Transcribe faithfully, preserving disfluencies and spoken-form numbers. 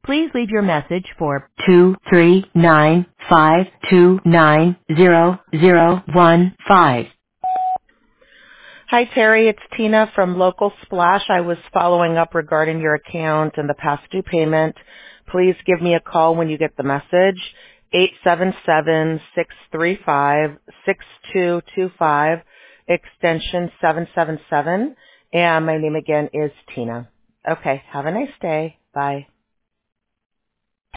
Please leave your message for two three nine five two nine zero zero one five. Hi, Terry. It's Tina from Local Splash. I was following up regarding your account and the past due payment. Please give me a call when you get the message, eight seven seven, six three five, six two two five, extension seven seven seven. And my name again is Tina. Okay, have a nice day. Bye.